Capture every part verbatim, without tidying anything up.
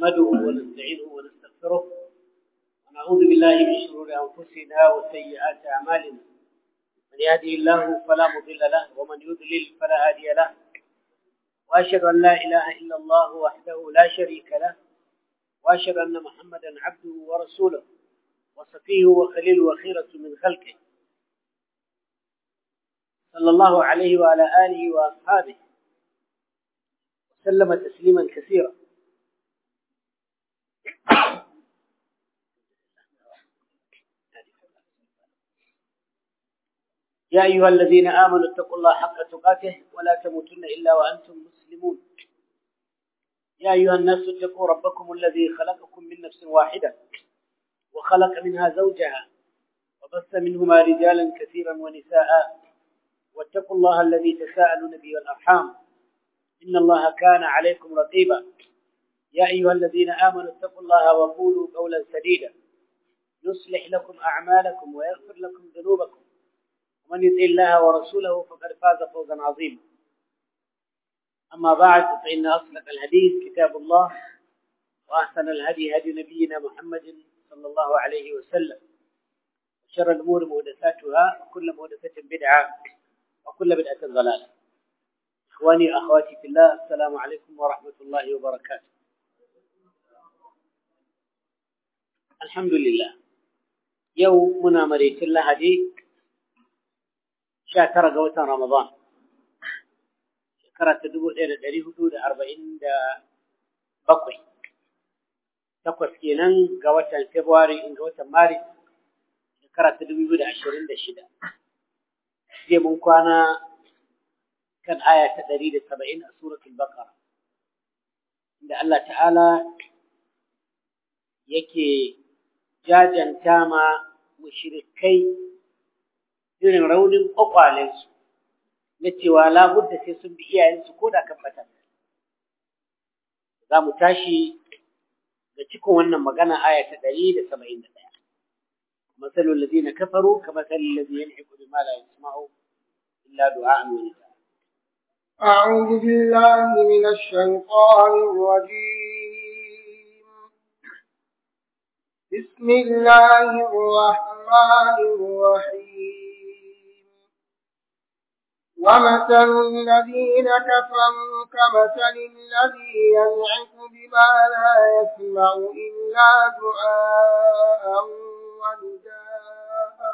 نحمده ونستعينه ونستغفره ونعوذ بالله من شرور أنفسنا وسيئات أعمالنا من يهده الله فلا مضل له ومن يضلل فلا هادي له وأشهد أن لا إله إلا الله وحده لا شريك له وأشهد أن محمدا عبده ورسوله وصفيه وخليله وخيرة من خلقه صلى الله عليه وعلى آله وأصحابه وسلم تسليما كثيرا. يا أيها الذين آمنوا اتقوا الله حق تقاته ولا تموتن إلا وأنتم مسلمون. يا أيها الناس اتقوا ربكم الذي خلقكم من نفس واحدة وخلق منها زوجها وبث منهما رجالا كثيرا ونساء واتقوا الله الذي تساءلون به والأرحام إن الله كان عليكم رقيبا. يا أيها الذين آمنوا اتقوا الله وقولوا قولا سديدا يصلح لكم أعمالكم ويغفر لكم ذنوبكم ومن يطع الله ورسوله فقد فاز فوزا عظيما. أما بعد فإن أصدق الحديث كتاب الله وأحسن الهدي هدي نبينا محمد صلى الله عليه وسلم وشر الأمور محدثاتها وكل محدثة بدعة وكل بدعة ضلالة. إخواني أخواتي في الله السلام عليكم ورحمة الله وبركاته. الحمد لله يومنا مريت الله هدي شاكرة قوة رمضان شكرة تدبو إلى داري حدود أربعين دا بقوي تقوى سكينان قوة فبراير إن قوة مارس شكرة تدبو إلى عشرين دا شدا دي منكوانا كان آية دليل السبعين سورة البقرة عند الله تعالى يكي جاجا تاما مشركي irin raunin kwakwalensu na cewa labudda sai sun bi iyayensu ko da kan fata. Za mu tashi da cikin wannan magana aya ta ɗari da saba'in da ɗaya. Masalul ladina kafaru kamathalil ladhi yanhiqu bima la yasma'u illa du'a'an wa nidaa. أعوذ بالله من الشيطان الرجيم. بسم الله الرحمن الرحيم. ومثل الذين كفروا كمثل الذي ينعق بما لا يسمع إلا دعاء ونداء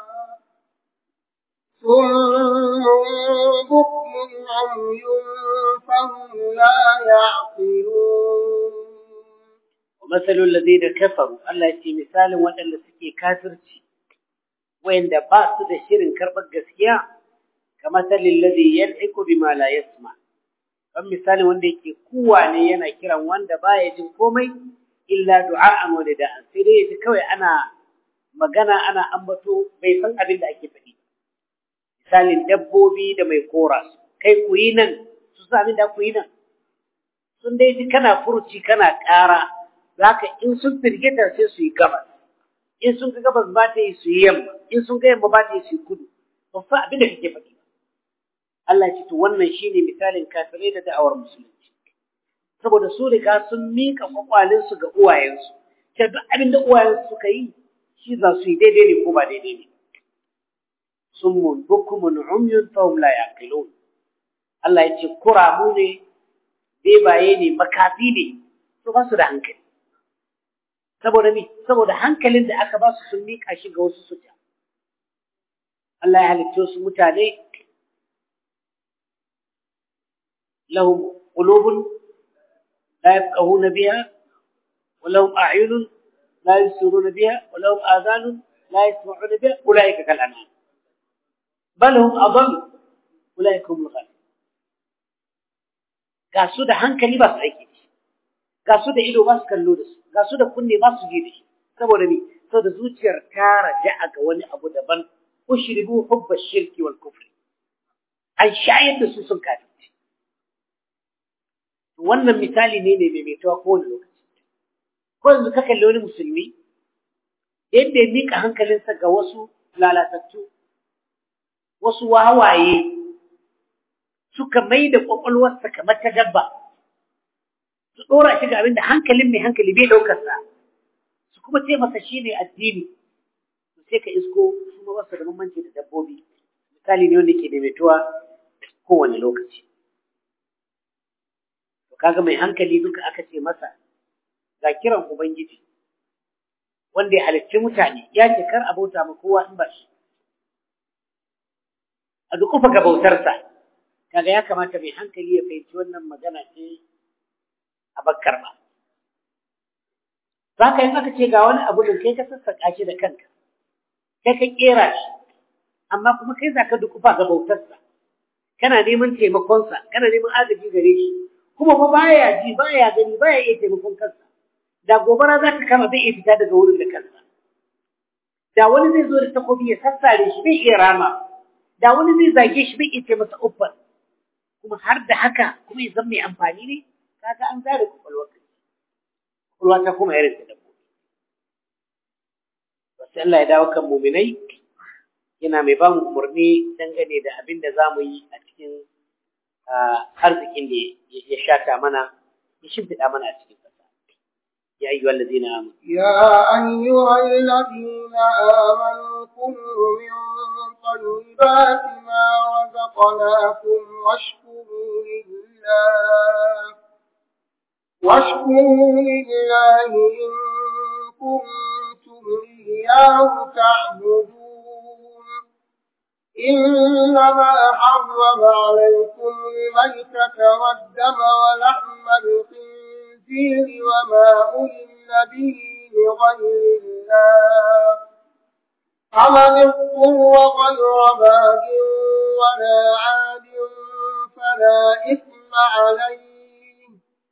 صم بكم عمي فهم لا يعقلون. ومثل الذين كفروا الله يتي مثال وأن سكي كافرتي وإن باس da shirin karɓar gaskiya كمثل الذي ينعق بما لا يسمع kan misali wanda yake kuwa ne yana kiran wanda baya jin komai illa du'a'an wa nida'an sai dai yaji kawai ana magana ana ambato bai san abin da ake faɗi misalin dabbobi da mai kora kai ku yi nan su san abin da ku yi nan sun dai ji kana furuci kana ƙara zaka in sun firgita sai su yi gabas in sun ga gabas ba ta yi su yi yamma in sun ga yamma ba ta yi su yi kudu ba fa abin da kake faɗi Allah ce to wannan shine misalin kafirai da da'awar musulunci saboda su riga sun mika kwakwalin su ga uwayensu ke duk abin da uwayensu suka yi shi za su yi daidai ne ko ba daidai ne summun bukumun umyun fahum la yaqilun Allah ya ce kuramu ne bebaye ne makafi ne to ba su da hankali saboda ni saboda hankalin da aka ba su sun mika shi ga wasu suja Allah ya halitta su mutane لهم قلوب لا يفقهون بها ولهم أعين لا يبصرون بها ولهم آذان لا يسمعون بها أولئك كالأنعام بل هم أضل أولئك هم الغالبون ga su da hankali ba su aiki da shi ga su da ido ba su kallo da su ga su da kunne ba su ji da shi saboda ni saboda zuciyar ta raja'a ga wani abu daban ushribu hubba shirki wal kufri an shayar da su sun kafi wannan misali ne mai maimaituwa kowane lokaci ko yanzu ka kalli wani musulmi yadda ya mika hankalinsa ga wasu lalatattu wasu wawaye suka mai da kwakwalwarsa kamar ta dabba su dora shi ga abin da hankalin mai hankali bai daukar sa su kuma ce masa shine addini to sai ka isko su ma wasu da bambanci da dabbobi misali ne wanda ke daidaituwa kowane lokaci to kaga mai hankali duka aka ce masa ga kiran ubangiji wanda ya halicci mutane ya ce kar a bauta ma kowa in ba shi a dukufa ga bautarsa kaga ya kamata mai hankali ya fahimci wannan magana ce a bakkar ba zaka yin aka ce ga wani abu da kai ka sassaka shi da kanka kai ka kera shi amma kuma kai zaka dukufa ga bautarsa kana neman taimakonsa kana neman agaji gare shi kuma ba baya ji baya gani baya iya taimakon kansa da gobara za ta kama bai iya fita daga wurin da kansa da wani zai zo da takobi ya sassare shi bai iya rama da wani zai zage shi bai iya ce masa uffar kuma har da haka kuma ya zama mai amfani ne kaga an zare kwakwalwar ka kwakwalwa ta kuma irin ta dabbobi wasu Allah ya dawo kan muminai yana mai ba mu umarni dangane da abin da za mu yi a cikin arzikin da ya shata mana ya shimfiɗa mana a cikin ƙasa ya ayyuhal ladina amanu يا أيها الذين آمنوا كلوا من طيبات ما رزقناكم واشكروا لله واشكروا لله إن كنتم إياه تعبدون إنما حرم عليكم الميتة والدم ولحم الخنزير وما أهل به لغير الله فمن اضطر غير باغ ولا عاد فلا إثم عليه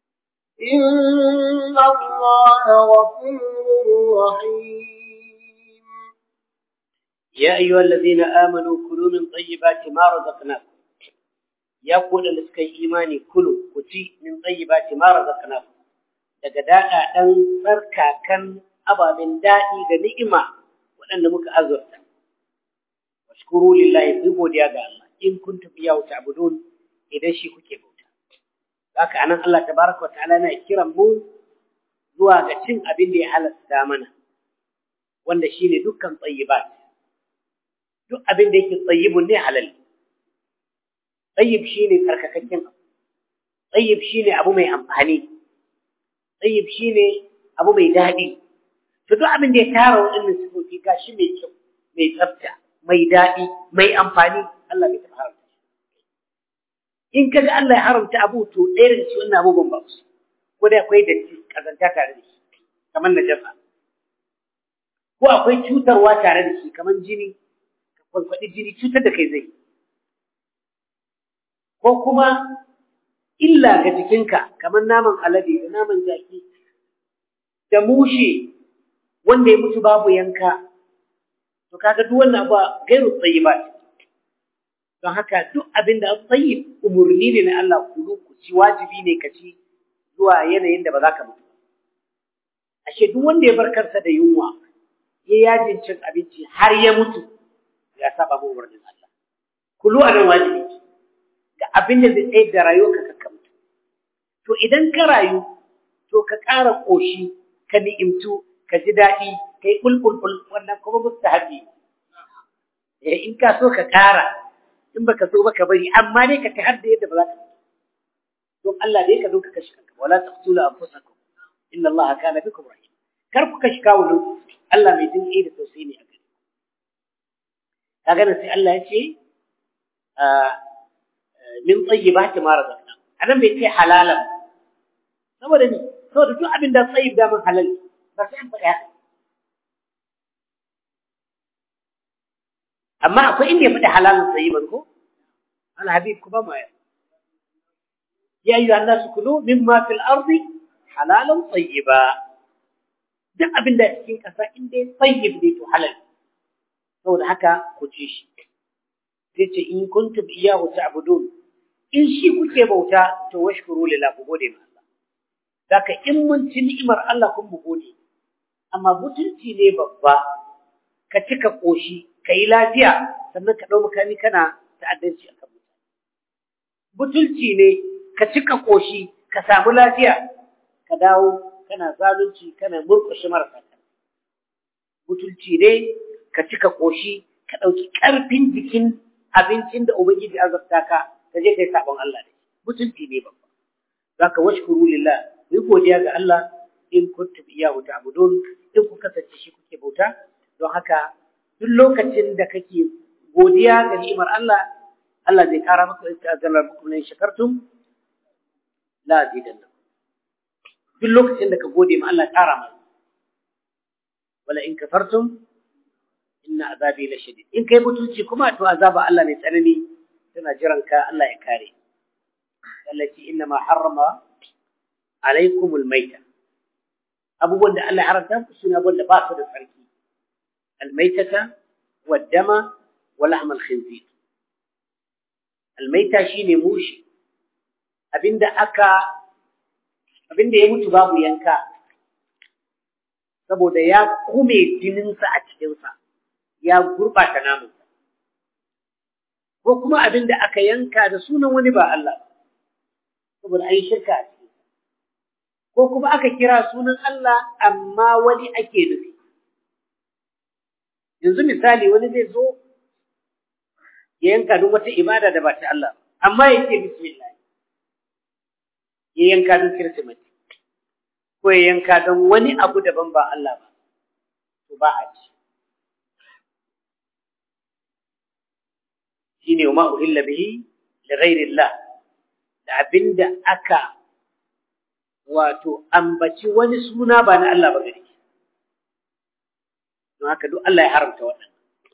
إن الله غفور رحيم يا أيها الذين آمنوا كلوا من طيبات ما رزقناكم يا قول لسكي إيماني كلوا كتي من طيبات ما رزقناكم daga daɗa ɗan tsarkakan ababen daɗi da ni'ima waɗanda muka azurta. Washkuru lillahi ku godiya ga Allah in kuntum iyyahu ta'budun idan shi kuke bauta. Haka anan Allah tabaraka wa ta'ala yana kiran mu zuwa ga cin abin da ya halasta mana wanda shine dukkan tayyibat. Duk abin da yake tayyibun ne halal. Tayyib shine tsarkakakken abu. Tayyib shine abu mai amfani. Tayyib shine abu mai daɗi. To duk abin da ya tara waɗannan sifofi gashi mai kyau, mai tsafta, mai daɗi, mai amfani, Allah bai taɓa haramta. In kaga Allah ya haramta abu to ɗaya daga cikin wannan abubuwan ba su. Ko dai akwai datti kazanta tare da shi, kamar najasa. Ko akwai cutarwa tare da shi, kamar jini, ka kwankwaɗi jini cutar da kai zai. Ko kuma illa ga jikinka kamar naman alade da naman jaki da mushe wanda ya mutu babu yanka to kaga duk wannan ba gairu tayyibat don haka duk abin da tayyib umurni ne na Allah kulu ku ci wajibi ne ka ci zuwa yanayin da ba za ka mutu ashe duk wanda ya bar kansa da yunwa ya yajin cin abinci har ya mutu ya saba mu umarnin Allah kulu anan wajibi ga abin da zai tsaye da rayuwarka ka mutu to idan ka rayu to ka ƙara ƙoshi ka ni'imtu ka ji daɗi ka yi ɓulɓulɓul wannan kuma mustahabi eh in ka so ka ƙara in baka so ba ka bari amma ne ka ta hadda yadda ba za ka don Allah dai ka zo ka kashi kanka wala taqtulu anfusakum inna Allah kana bikum rahim kar ku kashi kawo Allah mai jin da tausayi ne a gare kaga nan sai Allah ya ce min tayyibati ma razaqna anan bai ce halalan saboda ni saboda duk abin da tayyib da mun halal ba sai an faɗa amma akwai inda ya faɗi halalan tayyiban ko al habib ku ba ma ya ayyuhan nas kulu mimma fil ardi halalan tayyiba duk abin da cikin kasa inda tayyib ne to halal saboda haka ku ci shi sai ce in kuntum iyyahu ta'budun in shi kuke bauta to washkuru lillahi ku gode ma Allah daka in mun ci ni'imar Allah kun mu gode amma butulci ne babba ka cika koshi kai lafiya sannan ka dau makami kana ta'addanci akan mutane butulci ne ka cika koshi ka samu lafiya ka dawo kana zalunci kana murƙushe marasa ƙarfi. Butulci ne ka cika ƙoshi ka ɗauki ƙarfin jikin abincin da Ubangiji azabta ka ka je kai sabon Allah ne. Butulci ne babba. Zaka washkuru lillah, yi godiya ga Allah in kuntum iyyahu ta'budun, in ku kasance shi kuke bauta. Don haka duk lokacin da kake godiya ga ni'imar Allah, Allah zai kara maka in ta'azzara mukum la shakartum la azidannakum. Duk lokacin da ka gode ma Allah kara maka. Wala in kafartum inna azabi la shadid. In kai mutunci kuma to azaba Allah ne tsanani tana jiran ka, Allah ya kare. Allati inna ma harrama alaikumul maita. Abubuwan da Allah ya haramta ku suna abubuwan da ba su da tsarki. Al-maitata wad-dama wa lahm al-khinzir. Al-maita shine mushi. Abinda aka abinda ya mutu babu yanka. Saboda ya kume jininsa a cikinsa, ya gurɓata namunsa. Ko kuma abinda aka yanka da sunan wani ba Allah ba, saboda an yi shirka a cikinsa. Ko kuma aka kira sunan Allah amma wani ake nufi. Yanzu misali wani zai zo ya yanka don wata ibada da ba ta Allah, amma ya ce bismillah, ya yanka don Kirsimeti. Ko ya yanka don wani abu daban ba Allah ba, to ba a ci. Shi ne wa ma'uhilla bihi da ghairillah, da abinda aka wato ambaci wani suna ba na Allah ba gari. Don haka duk Allah ya haramta waɗannan.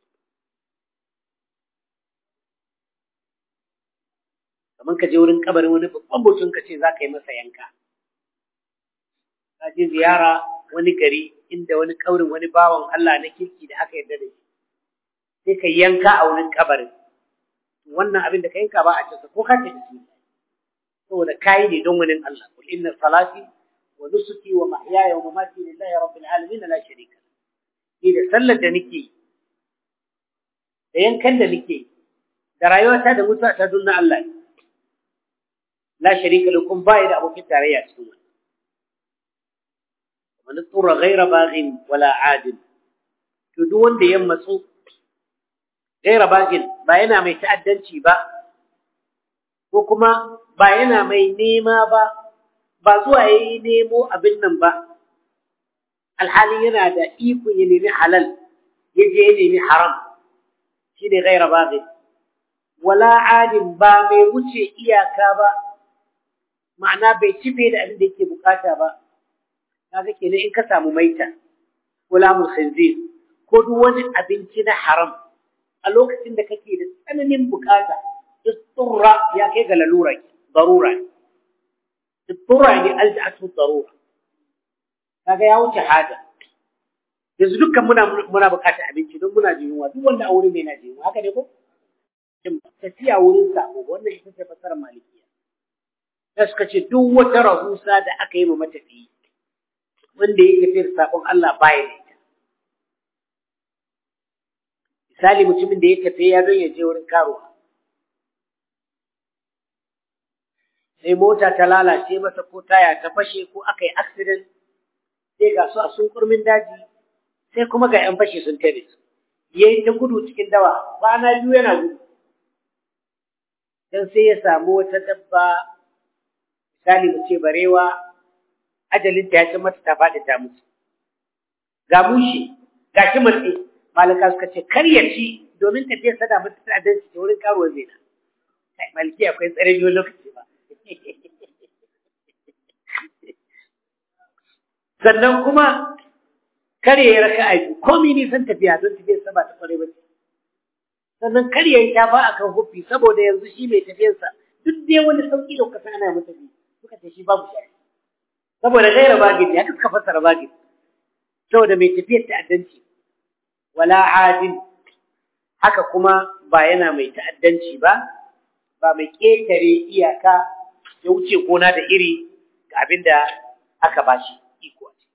Kamar ka je wurin kabarin wani babban mutum ka ce za ka yi masa yanka. Ka je ziyara wani gari inda wani kaurin wani bawan Allah na kirki da aka yarda da shi. Sai ka yanka a wurin kabarin. Wannan abin da ka yanka ba a cinsa ko ka ce da shi. Saboda kayi ne don wani Allah. Kul inna salati wa nusuki wa mahyaya wa mamati lillahi rabbil alamin la sharika. Ni da sallar da nake da yankan da nake da rayuwata da mutuwa ta dunna Allah ne. La sharika lakum bai da abokin tarayya cikin wannan. Man tsura ghaira baghin wala adil. To duk wanda ya matsu ghaira baghin ba yana mai ta'addanci ba ko kuma ba yana mai nema ba ba zuwa yayi nemo abin nan ba alhali yana da iko ya nemi halal yaje ya nemi haram shi ne ghaira baghin wala adil ba mai wuce iyaka ba ma'ana bai cife da abin da yake bukata ba. Kaga kenan in ka samu maita ko lamul khinzir ko duk wani abinci na haram a lokacin da kake da tsananin bukata isturra ya kai ga lalura darura isturra ne alja'atu darura kaga ya wuce haja yanzu dukkan muna muna bukatar abinci don muna jin yunwa duk wanda a wurin ne yana jin yunwa haka ne ko tafiya wurin sako wannan ita ce fasarar malikiya da suka ce duk wata rahusa da aka yi ma matafiyi wanda yake tafiyar sakon Allah baya da ita. Misali mutumin da ya tafi ya don ya je wurin karuwa. Sai mota ta lalace masa ko taya ta fashe ko aka yi accident sai ga su a sun kurmin daji sai kuma ga ‘yan fashe sun tare su. Ya yi ta gudu cikin dawa kwana biyu yana gudu. Don sai ya samu wata dabba misali mu ce barewa ajalinta ya ce mata ta faɗi ta mutu. Ga mushi, ga shi matsi, malaka suka ce kar ya ci domin tafiyar sada mata ta adanci ta wurin karuwar zina. Kai maliki akwai tsare biyu lokaci ba. Sannan kuma kar ya yi raka a biyu, komi nisan tafiya don tafiyar sa ba ta kware ba. Sannan kar ya yi shafa a kan hufi saboda yanzu shi mai tafiyarsa duk dai wani sauƙi da kuka san ana mata biyu suka ce shi babu shafi. Saboda gaira bagin ya suka fassara bagin saboda mai tafiyar ta'addanci wala adil haka kuma ba yana mai ta'addanci ba ba mai ketare iyaka ya wuce gona da iri ga abin da aka bashi iko ce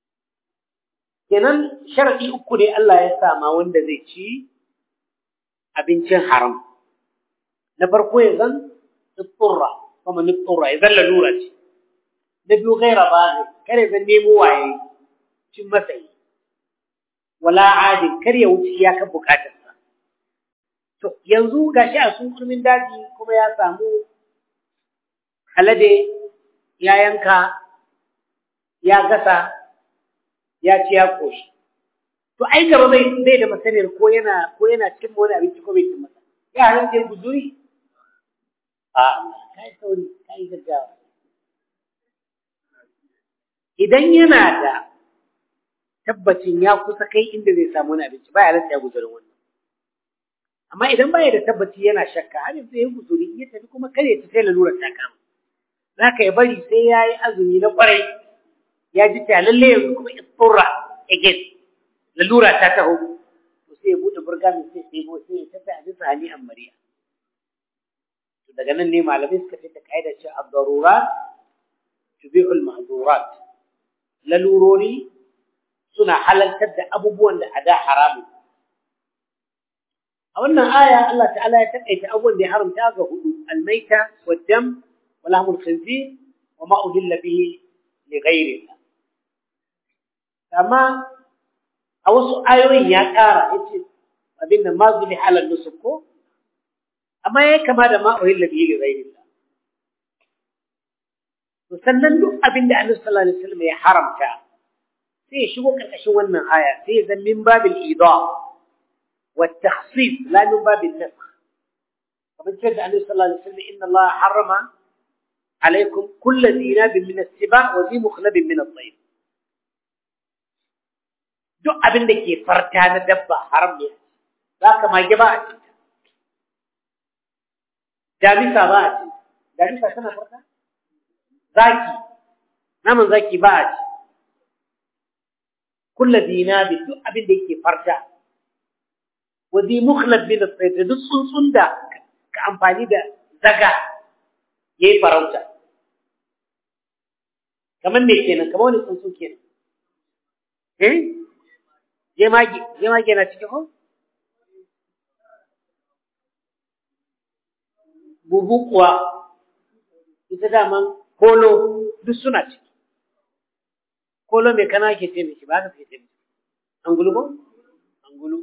kenan sharadi uku ne Allah ya sama wanda zai ci abincin haram na farko ya zan tsurra kuma ni tsurra ya zan lalura ce na biyu gaira ba kare zan nemo waye cin matsayi wala adin kar ya wuce iyakar bukatarsa to yanzu gashi a sun kurmin daji kuma ya samu alade ya yanka ya gasa ya ci ya koshi to ai gaba bai bai da masaniyar ko yana ko yana cin wani abinci ko bai cin masa ya halatta guzuri a kai sauri kai gaggawa idan yana da tabbacin ya kusa kai inda zai samu wani abinci ba ya halatta ya guzurin wannan amma idan baya da tabbaci yana shakka har sai ya guzuri ya tafi kuma kare ta sai lalurar ta kama zaka ya bari sai yayi azumi na kwarai ya ji ta lalle yanzu kuma isfura again lalura ta taho to sai ya bude burgamin sai sai go sai ya tafi a bisa hali amariya to daga nan ne malamai suka fita kaida cewa ad-darurat tubihu al-mahdurat lalurori suna halaltar da abubuwan da ada haramu a wannan aya Allah ta'ala ya takaita abubuwan da ya haramta ga hudu al-maita wad-dam wa lahmul khinzir wa ma uhilla bihi li ghayri Allah amma a wasu ayoyin ya ƙara yace abin da mazuli halal nusuk ko amma ya kama da ma uhilla bihi li ghayri Allah to sannan duk abin da Annabi sallallahu alaihi wasallam ya haramta sai ya shigo karkashin wannan aya sai ya zama min babil idah والتخصيص لا من باب النسخ فمن كده النبي صلى الله عليه وسلم إن الله حرم عليكم كل ذي ناب من السباع وذي مخلب من الطير duk abin da ke farta na dabba haram ne zaka mage ba a cinta damisa ba a cinta damisa tana farta zaki naman zaki ba a ci kullu dinabi duk abin da yake farta wadi mukhlab bin as-sayt duk tsuntsun da ka amfani da zaga yayi farauta kaman me kenan kaman wani tsuntsu kenan eh je magi je magi na cikin ko bubu kuwa ita da man kolo duk suna ciki kolo me kana ke ce miki ba ka ce miki angulu ko angulu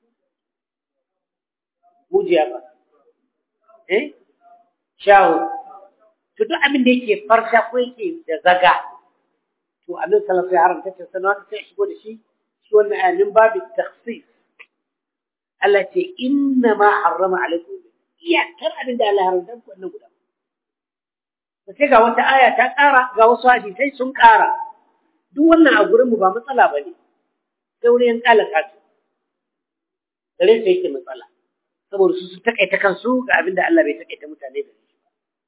mujiya ba eh shawo to duk abin da yake farta ko yake da zaga to Allah sallallahu alaihi wasallam ta sanar ta shigo da shi shi wannan ayin babu takhsis Allah ce inna ma harrama alaikum ya kar abin da Allah haramta ku wannan guda sai ga wata aya ta ƙara ga wasu hadisi sun ƙara duk wannan a gurin mu ba matsala bane sai wurin kalaka su dare sai yake matsala saboda su su takaita kansu ga abin da Allah bai takaita mutane da shi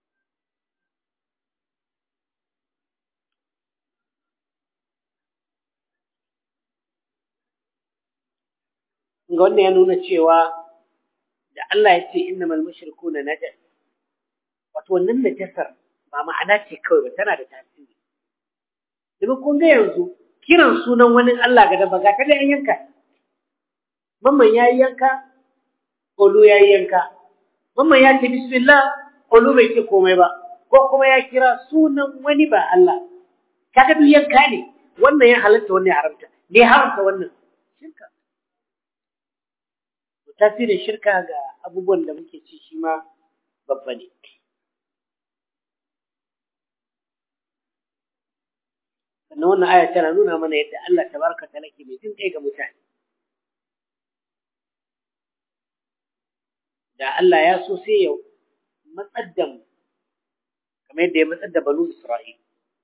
ga wannan ya nuna cewa da Allah ya ce innamal mushrikuna najas wato wannan najasar ba ma'ana ce kawai ba tana da tasiri kuma kun ga yanzu kiran sunan wani Allah ga da baga ta da yanka mamman yayi yanka Olu ya yi yanka, mamman ya ce bismillah, Olu bai ce komai ba, ko kuma ya kira sunan wani ba Allah. Kaga duk yanka ne, wannan ya halatta wannan ya haramta, ne haramta wannan shirka. Tasirin shirka ga abubuwan da muke ci shi ma babba ne. Sannan wannan aya tana nuna mana yadda Allah tabaraka ta'ala ke mai jin kai ga mutane. da Allah ya so sai ya matsar da mu kamar yadda ya matsar da banu Isra'il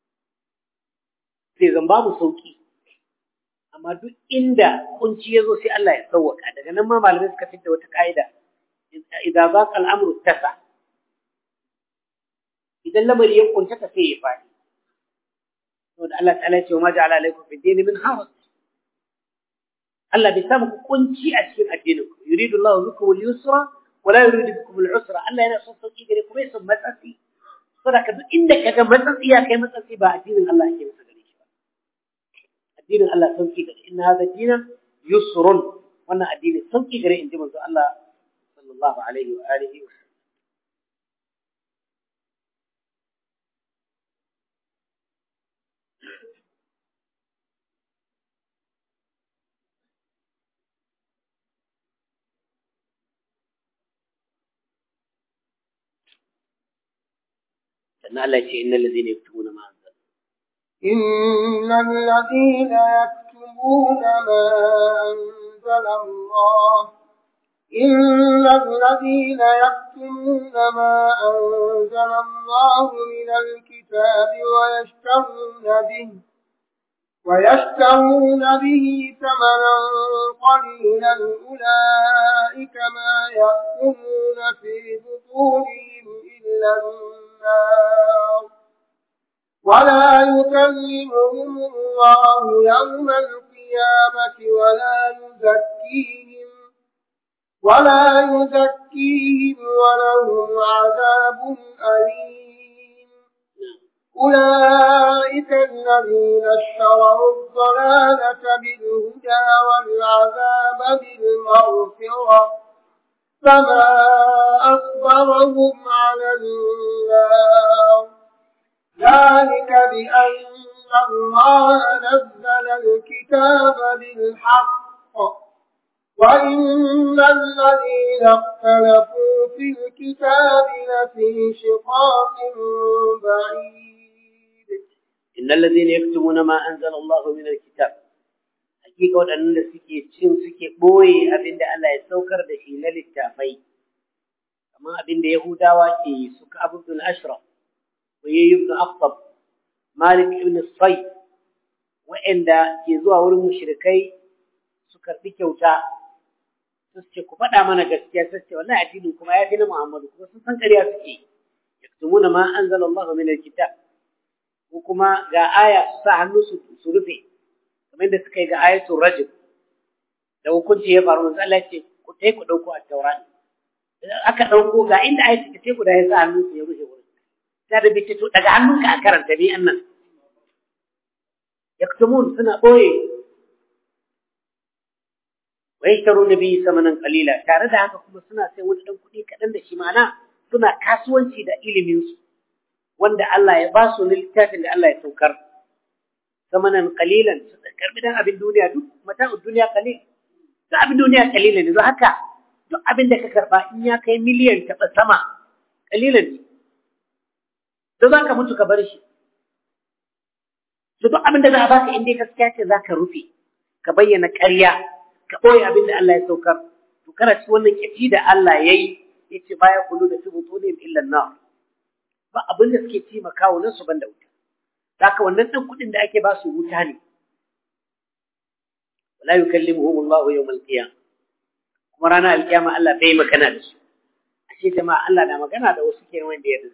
sai zan babu sauki amma duk inda kunci yazo sai Allah ya sauwaka daga nan ma malamai suka fitta wata kaida idan zaqa al-amru tasa idan lamari ya kunta ta sai ya fadi to da Allah ta'ala ya ce ma ja'ala alaikum fi dini min haraj Allah bai samu kunci a cikin addinin ku yuridu Allahu bikum al-yusra ولا يريد بكم العسرة الله ينا صوت صوتي غيركم يسمى متأسي صدق إنك كذا متأسي يا كي متأسي با الدين الله كي متأسي الدين الله صوتي غير إن هذا الدين يسر وانا الدين صوتي غير إن جمعت الله الله عليه وآله وسلم. فإن الله يقول إن الذين يكتبون ما أنزل إن الذين يكتبون ما أنزل الله إن الذين يكتمون ما أنزل الله من الكتاب ويشترون به ويشترون به ثمنا قليلا أولئك ما يأكلون في بطونهم إلا النار ولا يكلمهم الله يوم القيامة ولا يزكيهم ولا يزكيهم ولهم عذاب أليم أولئك الذين اشتروا الضلالة بالهدى والعذاب بالمغفرة فما أصبرهم على النار ذلك بأن الله نزل الكتاب بالحق وإن الذين اختلفوا في الكتاب لفي شقاق بعيد إن الذين يكتمون ما أنزل الله من الكتاب حقيقة أن سكي تشين سكي بوي أبين الله يسوكر دشي للتافي كما أبين يهودا وكي سك أبو بن الأشرف ويي بن أخطب مالك بن الصيد وإن يزوى والمشركي سكر بكوتا suke ku faɗa mana gaskiya sace wallahi addinin kuma ya fi na Muhammadu kuma sun san ƙarya suke yaktumuna ma anzalallahu min alkitab ko kuma ga aya su sa hannu su su rufe kamar yadda suka yi ga ayatul rajm da hukunci ya faru manzo Allah ce ku tai ku dauko a Taurat aka dauko ga inda ayatu ce guda ya sa hannu su ya rufe wurin sai da bice to daga hannunka a karanta bi annan yaktumun suna boye ويشترون به ثمنا قليلا tare da haka kuma suna sai wani dan kudi kadan da shi mana suna kasuwanci da ilimin su wanda Allah ya ba su littafin da Allah ya saukar thamanan qalilan su karbi dan abin duniya duk mata'ud duniya qalil da abin duniya qalilan ne haka duk abin da ka karba in ya kai miliyan taba sama qalilan ne to zaka mutu ka bar shi to duk abin da za a baka in dai gaskiya ce zaka rufe ka bayyana ƙarya ka ɓoye abin da Allah ya saukar to kana ci wannan kici da Allah yayi yace baya kullu da tubutu ne illa nar ba abin da suke ci makawo nan su banda wuta haka wannan dan kudin da ake ba su wuta ne wala yukallimuhum Allah yawm al-qiyamah kuma ranar al-qiyama Allah bai magana da su ashe jama'a Allah na magana da wasu kenan wanda ya yarda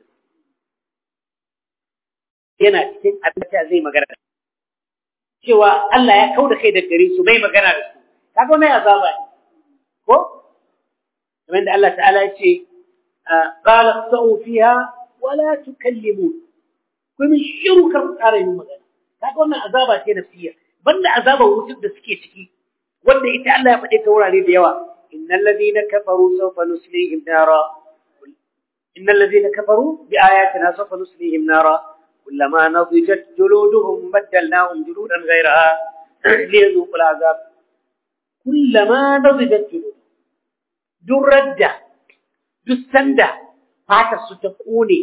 yana cikin abin da zai magana cewa Allah ya kauda kai da gare su bai magana da su kaga mai azaba ne ko kamar da Allah ta'ala ya ce qala sa'u fiha wala tukallimun kun shiru kar tsara yin magana kaga wannan azaba ce nafsiya banda azaban wutar da suke ciki wanda ita Allah ya faɗe ta wurare da yawa innal ladina kafaru sawfa nuslihim nara innal ladina kafaru bi ayatina sawfa nuslihim nara kullama nadijat juluduhum badalnahum juludan ghayraha liyazuqul azab كلما نضجت جلود دون ردة دون سندة فاتا ستكوني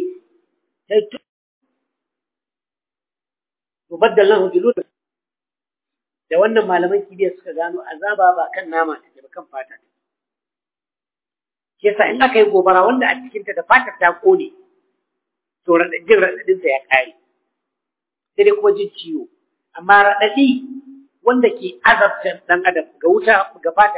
تبدل له جلود da wannan malaman kibiya suka gano azaba ba kan nama take ba kan fata ke sa in aka yi gobara wanda a cikin ta da fata ta kone to radadin radadin sa ya kare sai dai kuma jin ciwo amma radadi wanda ke azabta dan adam ga wuta ga fata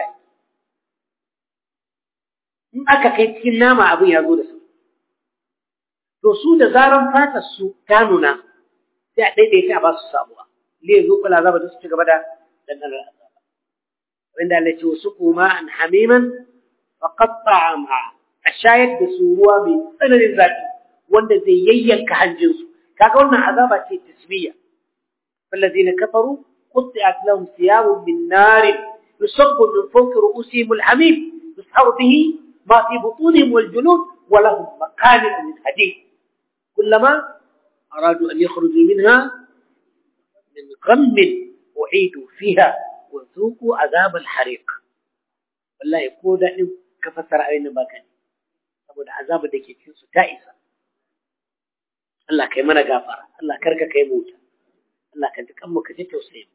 in aka kai cikin nama abin ya zo da su to su da zaran fatar su ta nuna sai a daidaita ba su sabuwa le zo kula zaba da su ci gaba da dandanar azaba wanda Allah ce wasu kuma an hamiman fa qatta'a ma ashayat da su ruwa mai tsananin zafi wanda zai yayyanka hanjin su kaga wannan azaba ce tasbiya falladina kafaru قطعت لهم ثياب من نار يصب من فوق رؤوسهم الحميم يسحر به ما في بطونهم والجلود ولهم مقامع من حديد كلما أرادوا أن يخرجوا منها من غم أعيدوا فيها وذوقوا عذاب الحريق والله يقول إن كفسر أين ما كان saboda azabar da ke cikin su ta isa Allah kai mana gafara Allah karka kai mu Allah ka dukan mu ka ji tausayi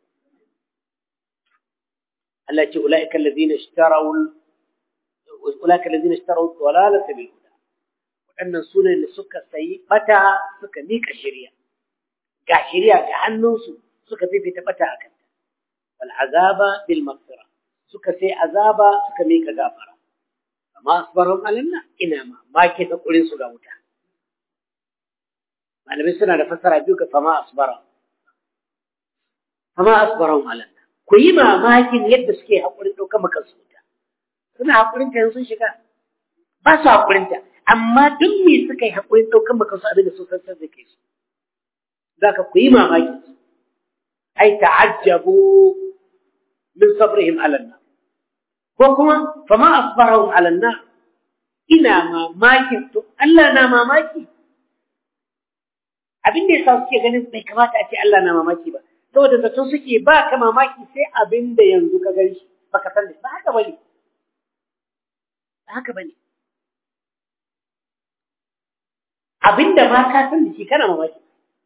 Allah ce ulaika alladhina ishtaraw ulaika alladhina ishtaraw ad-dalalata bil huda wadannan sunan da suka sayi bata suka mika shari'a ga shari'a ga hannunsu suka fifita bata akan wal azaba bil maghfira suka sai azaba suka mika gafara amma asbarhum alanna ina ma make ta kurin su ga wuta malamai suna da fassara biyu ga fama asbara fama asbarhum alanna ku yi mamakin yadda suke hakurin daukar maka su wuta suna hakurin ta sun shiga ba su hakurin ta amma duk me suka yi hakurin daukar maka su abin da su san da ke su zaka ku yi mamaki ai ta'ajjabu min sabrihim alanna ko kuma fama asbarahum ala an-nar ina mamakin to Allah na mamaki abin da yasa suke ganin bai kamata a ce Allah na mamaki ba saboda zato suke ba ka mamaki sai abin da yanzu ka gani baka san ba haka bane ba haka bane abin da ma ka san shi kana mamaki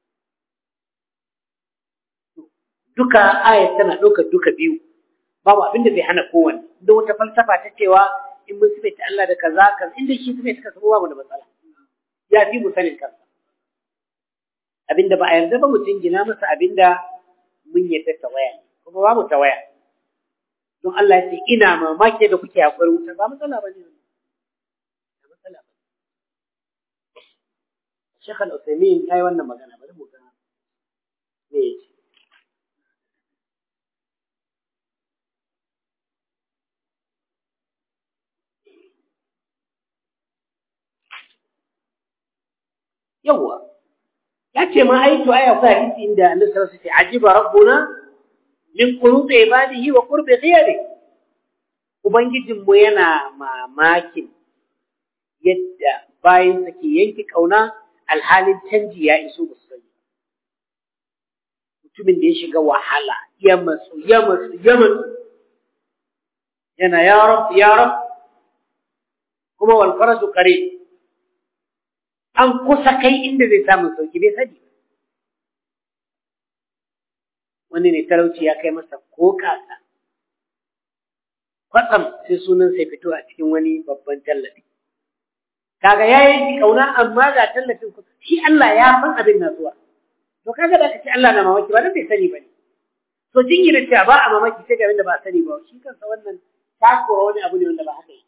duka ayat tana ɗaukar duka biyu babu abin da zai hana kowanne don wata falsafa ta cewa in mun sifaita Allah da kaza kan inda shi sifaita kansa babu da matsala ya fi mu sanin kansa abinda ba a yarda ba mu jingina masa abinda mun yarda ta waya kuma ba mu ta waya don Allah ya ce ina mamaki da kuke hakuri wuta ba matsala bane ba matsala ba Sheikh Al-Uthaymeen yayi wannan magana bari mu ga me yace yawa yace ma ai to ai akwai hadisi inda Annabi sallallahu alaihi wasallam ajiba rabbuna min qurbi ibadihi wa qurbi ghayri ubangijin mu yana mamakin yadda bayin sake yanki kauna alhalin canji ya iso musulmi mutumin da ya shiga wahala ya masu ya masu ya masu yana ya rab ya rab kuma wal faraju qarib an kusa kai inda zai samu sauki bai sani wani ne talauci ya kai masa ko kasa kwatsam sai sunan sai fito a cikin wani babban tallafi kaga yayin kauna amma ga tallafin ku shi Allah ya san abin na zuwa to kaga da kace Allah na mamaki ba dan bai sani bane to jingina cewa ba a mamaki sai ga wanda ba sani ba shi kansa wannan takura wani abu ne wanda ba haka yi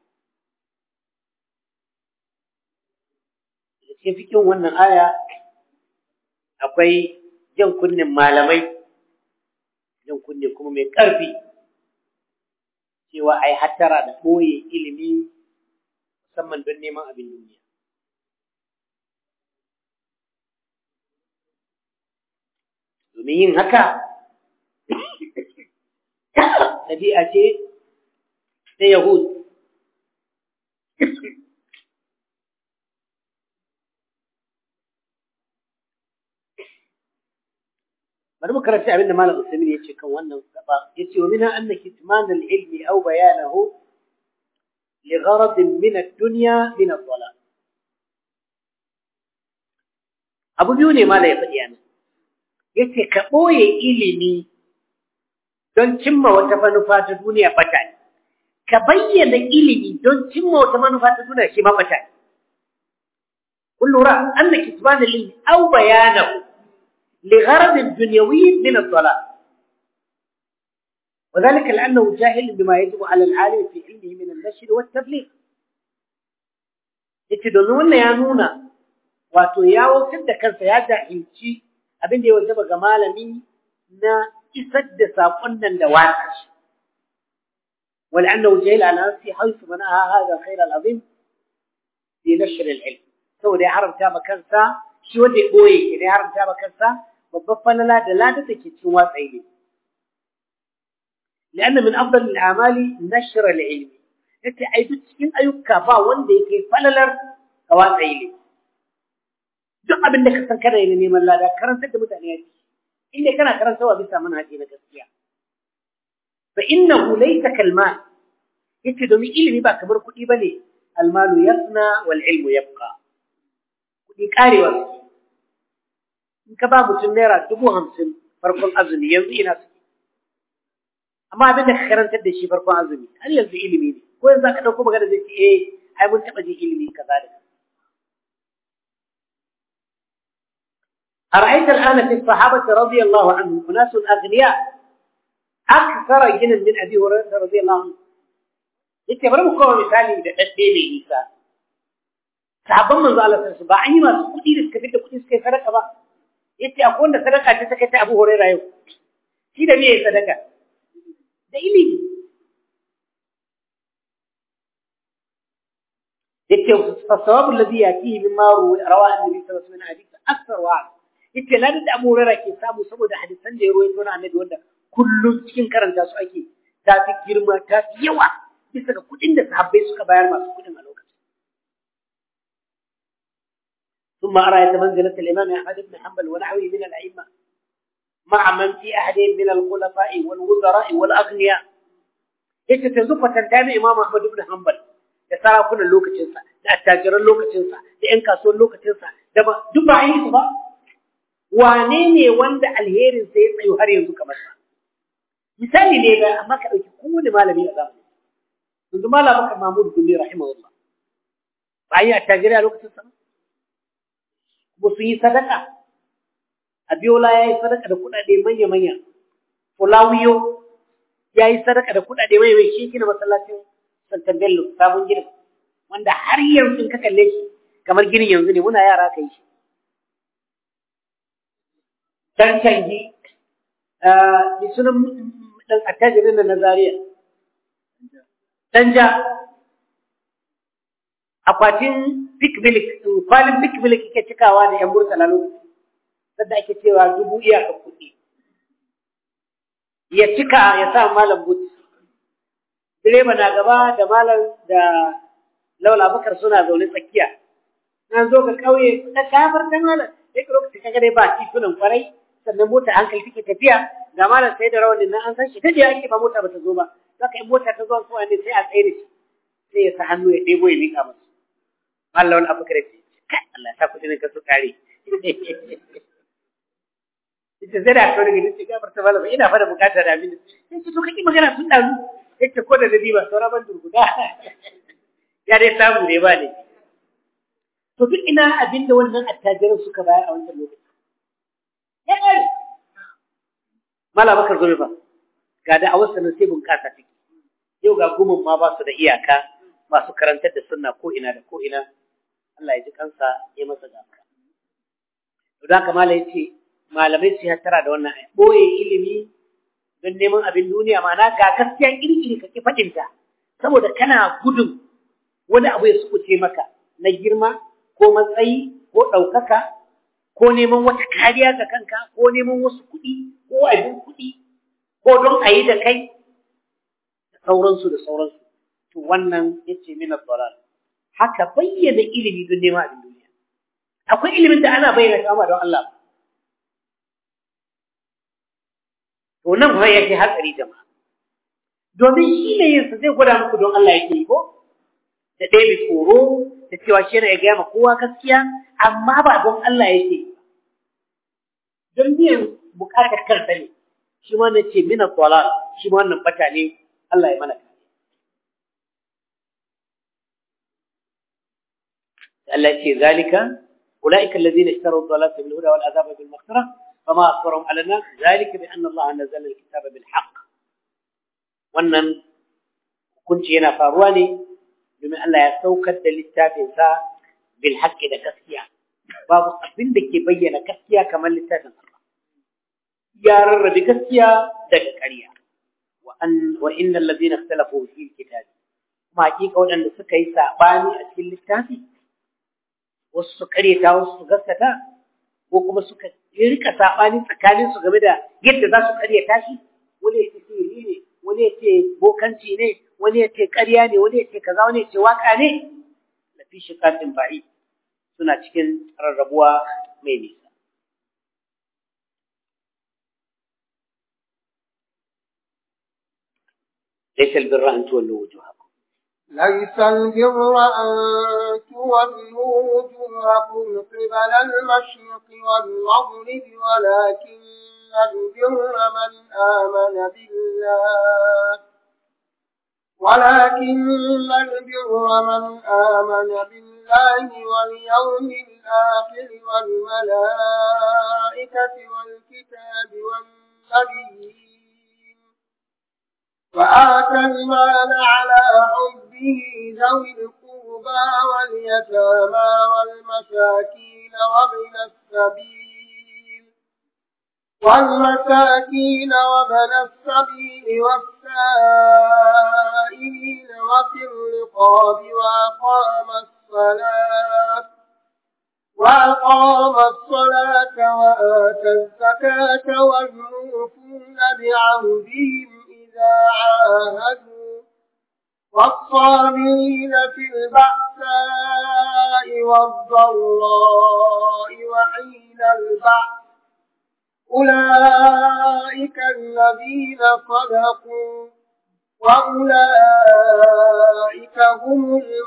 cikin fikin wannan aya akwai jan kunnen malamai jan kunne kuma mai ƙarfi cewa ai hattara da ɓoye ilimi musamman don neman abin duniya domin yin haka ɗabi'a ce ta Yahud bari mu karanta abin da Malam Usaimin yace kan wannan gaba yace wa minha anna kitman al-ilmi aw bayanahu li gharad min ad-dunya min ad-dhalal abu biyu ne Malam ya faɗi anan yace ka boye ilimi don cimma wata manufa ta duniya bata ne ka bayyana ilimi don cimma wata manufa ta duniya shi ma bata ne kullu ra anna kitman al-ilmi aw bayanahu لغرض دنيوي من الضلال وذلك لأنه جاهل بما يجب على العالم في علمه من النشر والتبليغ يتدلون يانونا واتوياو سد كان سيادة إلشي أبين دي وجب جمالا من نا إسد ساقنا دواتش ولأنه جاهل على نفسه حيث منعها هذا الخير العظيم في نشر العلم سوى دي حرم تابا كنسا شو دي بوي دي حرم تابا كنسا babban falala da lada take cikin watsa ilimi لأن من أفضل الأعمال نشر العلم yace ai duk cikin ayyuka ba wanda yake falalar ka watsa ilimi duk abin da ka san kana yi neman lada karantar da mutane yake inda kana karantawa bisa manhaji na gaskiya fa innahu laysa kalmal yace domin ilimi ba kamar kuɗi bane almalu yafna wal ilmu yabqa kuɗi karewa in ka ba mutum naira dubu hamsin farkon azumi yanzu ina su amma abin da ka karantar da shi farkon azumi har yanzu ilimi ne ko yanzu ka dauko magana zai ce eh ai mun taba jin ilimi kaza da أرأيت الآن في الصحابة رضي الله عنهم أناس أغنياء أكثر جنا من أبي هريرة رضي الله عنه يتبرر مقوم مثالي لأديني إيسا صحابا من ذا الله سرسل باعني ما سكتي لسكتي لكتي سكي صدقة با يتي أقول صدقة تسكت أبو هريرة يو كده بيه صدقة ده إلي يتي فالصواب الذي يأتيه مما رواه النبي صلى الله عليه وسلم حديث أكثر وعد yake ladan da Abu Hurairah ke samu saboda hadisan da ya rawaito na Annabi wanda kullum cikin karanta su ake ta fi girma ta fi yawa bisa ga kudin da sahabbai suka bayar masu kudin a lokacin ثم أرأيت منزلة الإمام أحمد بن حنبل ونحوه من الأئمة مع من في أحدهم من الخلفاء والوزراء والأغنياء yake tanzu fatanta Imam Ahmad ibn Hanbal da sarakunan lokacinsa da attajiran lokacinsa da ƴan kasuwan lokacinsa da duk ba yi su ba wane ne wanda alherin sai ya tsayo har yanzu kamar sa misali ne ba amma ka dauki kowane malami a zamani yanzu malama Bakar Mahmud Gumi rahimahullah ba yi attajiri a lokacin sa ba su yi sadaka Abiola ya yi sadaka da kuɗaɗe manya manya Fulawiyo ya yi sadaka da kuɗaɗe manya manya shi gina masallacin Sultan Bello sabon ginin wanda har yanzu ka kalle shi kamar ginin yanzu ne muna yara kai shi dan canji eh sunan dan attajirin na Zaria danja akwatin pick milk kwalin pick milk yake cikawa da yan burtala lokaci sadda ake cewa dubu iyaka kuɗi ya cika ya sa malam but direba na gaba da malam da Laula Bakar suna zaune tsakiya nan zo ga kauye da kafar dan malam sai lokaci kaga dai ba titunan kwarai sannan mota hankali take tafiya ga malam sai da rawanin nan an san shi dade yake ba mota ba ta zo ba saka in mota ta zo ko ne sai a tsaye da shi sai ya sa hannu ya debo ya mika masa Allah wal afkare shi kai Allah ya sa ku dinin ka su kare ita zai da to daga dinki gabar ta malama ina fara bukata da amin sai ki to kake magana tun da yake ko da dadi ba saura ban durguda ya dai samu ne ba ne to duk ina abinda wannan attajiran suka bayar a wannan lokaci Mala Bakar Gumi ba ga da awar sanin sai bunƙasa take yau ga gumin ma ba su da iyaka masu karantar da sunna ko ina da ko ina Allah ya ji kansa ya masa gafara to da kamala yace malamai su tara da wannan boye ilimi don neman abin duniya ma'ana ga gaskiya kirkiri kake fadin ta saboda kana gudun wani abu ya sukuce maka na girma ko matsayi ko ɗaukaka ko neman wata kariya ga kanka ko neman wasu kuɗi ko abin kuɗi ko don a yi da kai da sauransu da sauransu to wannan yace min ad-dalal haka bayyana ilimi don neman abin duniya akwai ilimin da ana bayyana kama don Allah to nan fa yake hatsari jama'a domin shi ne yin sa zai gwada muku don Allah yake yi ko da ɗaya bi tsoro da cewa shi ne ya gaya ma kowa gaskiya amma ba don Allah yake don biyan bukatar kansa ne shi ma na ce mina dalal shi ma wannan bata ne Allah ya mana Allah ya ce zalika ulaika alladhina ishtaraw ad-dalalata bil huda wal azaba bil maghfirah fama asbarahum ala an-nar zalika bi anna Allah nazzala al-kitaba bil haqq wannan hukunci yana faruwa ne domin Allah ya saukar da littafin sa bil haqqi da gaskiya babu abin da ke bayyana gaskiya kamar littafin Allah ya rarrabe gaskiya daga ƙarya wa an wa innal ladina ikhtalafu fi al-kitab kuma hakika wadanda suka yi sabani a cikin littafi wasu su karyata wasu su gaskata ko kuma suka rika sabani tsakanin su game da yadda za su karyata shi wani ya ce sirri ne wani wani ya ce bokanci ne, wani ya ce ƙarya ne, wani ya ce kaza, wani ya ce waka ne, lafi shiqaqin ba'id, suna cikin rarrabuwa mai nisa. ليس البر أن تولوا وجوهكم ليس البر أن تولوا وجوهكم قبل المشرق والمغرب ولكن البر من آمن بالله ولكن البر من آمن بالله واليوم الآخر والملائكة والكتاب والنبيين وآتى المال على حبه ذوي القربى واليتامى والمساكين وابن السبيل والمساكين وابن السبيل والسائلين وفي الرقاب وأقام الصلاة وأقام الصلاة وآتى الزكاة والموفون بعهدهم عاهدوا والصابرين في البأساء والضراء وحين البأس أولئك الذين صدقوا وأولئك هم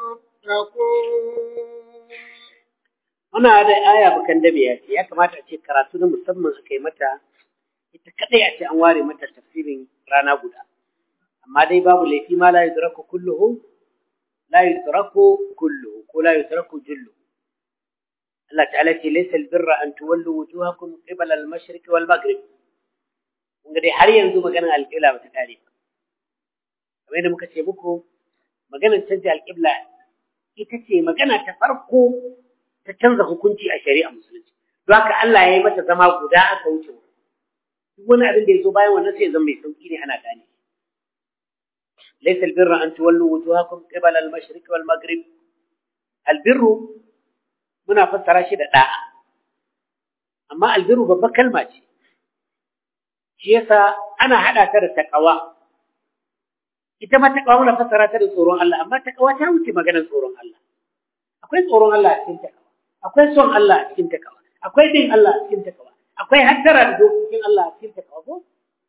المتقون. هنا هذا آية بكندبية يا كما تأتي كراتون مسمى كيمتها ita kadai a ce an ware mata tafsirin rana guda amma dai babu laifi ma la yudraku kulluhu la yudraku kulluhu ko la yudraku jullu Allah ta'ala ce laysa albirra an tuwallu wujuhakum qibala al-mashriq wal maghrib kun ga dai har yanzu maganar al-qibla ba ta kare ba kamar yadda muka ce muku maganar canja al-qibla ita ce magana ta farko ta canza hukunci a shari'a musulunci don haka Allah ya yi mata zama guda aka wuce wani abin da yazo bayan wannan sai zan mai sauki ne ana gane laysa albirra an tuwallu wujuhakum qibala al-mashriq wal maghrib albirru muna fassara shi da da'a amma albirru babbar kalma ce shi yasa ana hada ta da takawa ita ma takawa muna fassara ta da tsoron Allah amma takawa ta wuce maganar tsoron Allah akwai tsoron Allah a cikin takawa akwai son Allah a cikin takawa akwai bin Allah a cikin takawa akwai hattara da dokokin Allah a cikin takawa ko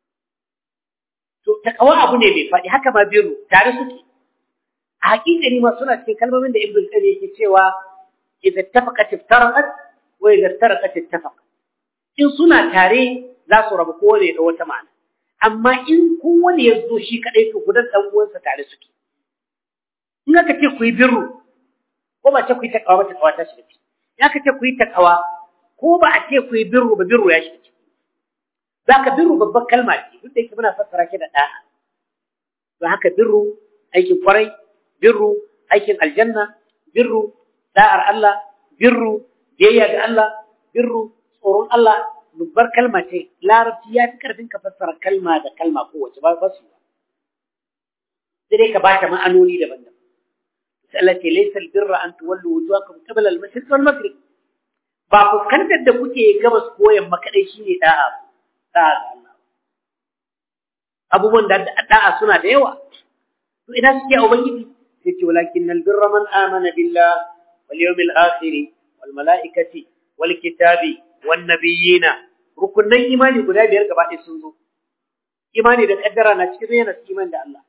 to takawa abu ne mai faɗi haka ma biru tare suke a hakikani ma suna cikin kalmomin da Ibn Qayyim yake cewa idza tafaqat iftaraqat wa idza iftaraqat ittafaqat in suna tare za su rabu kowane da wata ma'ana amma in kowane ya zo shi kadai to gudan dan uwansa tare suke in aka ce ku yi birru ko ba ce ku yi takawa ba takawa ta shiga ciki in aka ce ku yi takawa ko ba a ce ku yi birru ba birru ya shiga ciki zaka birru babbar kalma ce duk da yake muna fassara shi da da'a to haka birru aikin kwarai birru aikin aljanna birru da'ar Allah birru biyayya ga Allah birru tsoron Allah babbar kalma ce larabci ya fi karfin ka fassara kalma da kalma kowace ba ba su sai dai ka ba ta ma'anoni daban-daban sai Allah ce laysa albirra an tuwallu wujuhakum qibla al-mashriq wal maghrib ba fuskantar da kuke gabas ko yamma kadai shine da'a da'a ga Allah abubuwan da da'a suna da yawa to idan suke a ubangiji sai ce walakin albirra man amana billah wal yawmil akhir wal malaikati wal kitabi wan nabiyina rukunan imani guda biyar gaba ɗaya sun zo imani da kaddara na cikin yana cikin da Allah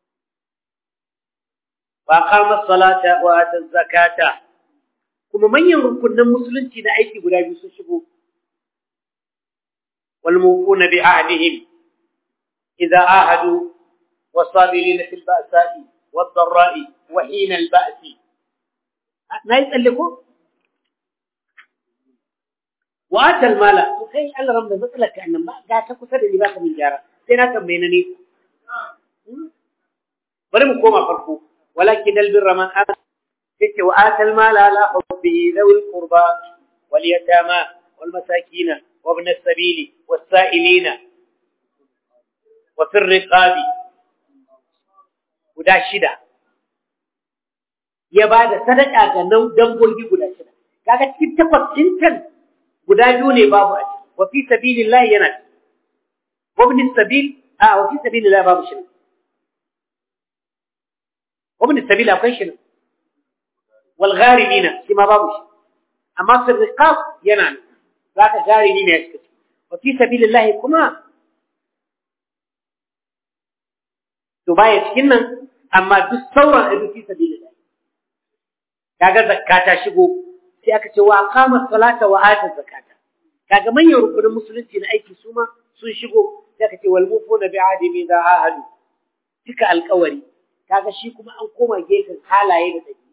wa qama as-salata wa ata az-zakata kuma manyan rukunan musulunci da aiki guda biyu sun shigo wal mufuna bi ahdihim idza ahadu was-sabirina fil ba'sa'i wad-dharra'i wa hina al-ba'si na yi tsalle ko وآتى المال وكي الله رمض مثلك كأنه ما قاعد تكسر اللي باك من جارة سيناتا بينني ولم يقوم فرقه ولكن البر من آمن وآتى المال على حبه ذوي القربى واليتامى والمساكين وابن السبيل والسائلين وفي الرقاب ودا شدة يبعد صدقة نو دنبوي ودا شدة kaga cikin takwas ɗintan guda biyu ne babu a ciki wa fi sabilillah yana wa ibn sabil a wa fi sabilillah babu shi ومن السبيل akwai shi wal gharimina shi ma babu shi amma fi riqab yana zaka gharimi ne yake wa fi sabilillah kuma to baya cikin nan amma duk sauran abu fi sabilillah kaga zakata shigo sai aka ce wa aqama salata wa ata zakata kaga manyan rukunin musulunci na aiki su ma sun shigo sai aka ce wal mufuna bi ahdi min da ahadu duka alƙawari kaga shi kuma an koma gefen halaye da dabi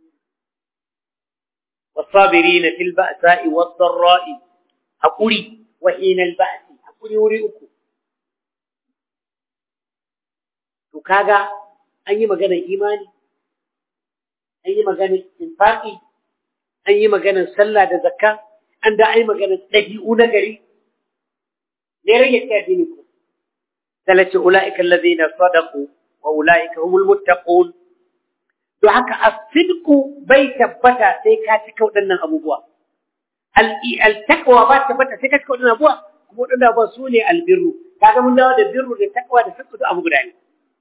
wasabirina fil ba'sa'i wad dharra'i aquri wa hina al ba'si aquri wuri uku to kaga an yi maganar imani an yi maganar infaqi an yi maganar sallah da zakka an da ai maganar dabi'u na gari ne rage ta dini ko talace ulaika alladhina sadaqu wa ulaika humul muttaqun to haka as-sidqu bai tabbata sai ka cika wadannan abubuwa al-taqwa ba tabbata sai ka cika wadannan abubuwa kuma wadannan abubuwa sune albirru kaga mun dawo da birru da taqwa da sidqu da abu guda ne